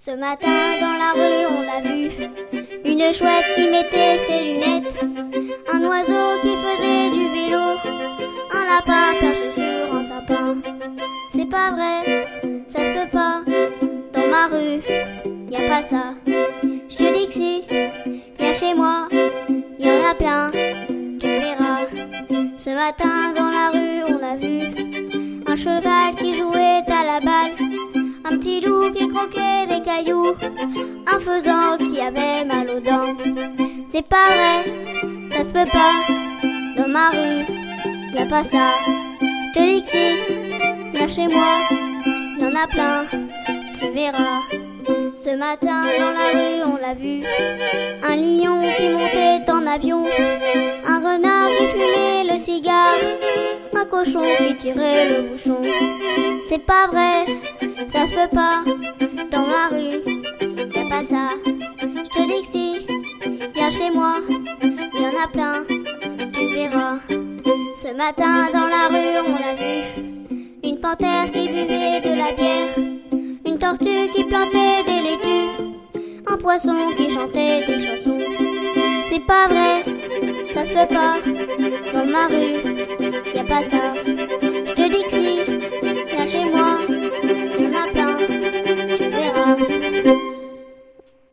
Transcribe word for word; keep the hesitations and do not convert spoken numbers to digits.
Ce matin dans la rue on l'a vu, une chouette qui mettait ses lunettes, un oiseau qui faisait du vélo, un lapin perché sur un sapin. C'est pas vrai, ça se peut pas, dans ma rue, y a pas ça. Je te dis que si, viens chez moi, y en a plein, tu verras. Ce matin dans la rue on l'a vu, un cheval qui jouait à la balle, un petit loup qui croquait des cailloux, un faisan qui avait mal aux dents. C'est pas vrai, ça se peut pas, dans ma rue, y a pas ça. Je te dis que si, viens chez moi, y en a plein, tu verras. Ce matin dans la rue on l'a vu, un lion qui montait en avion, un renard qui fumait le cigare, un cochon qui tirait le bouchon. C'est pas vrai, ça se peut pas, dans ma rue, y a pas ça. Je te dis que si, viens chez moi, y en a plein, tu verras. Ce matin dans la rue on l'a vu, une panthère qui buvait de la bière, une tortue qui plantait des laitues, un poisson qui chantait des chansons. C'est pas vrai, ça se peut pas, dans ma rue,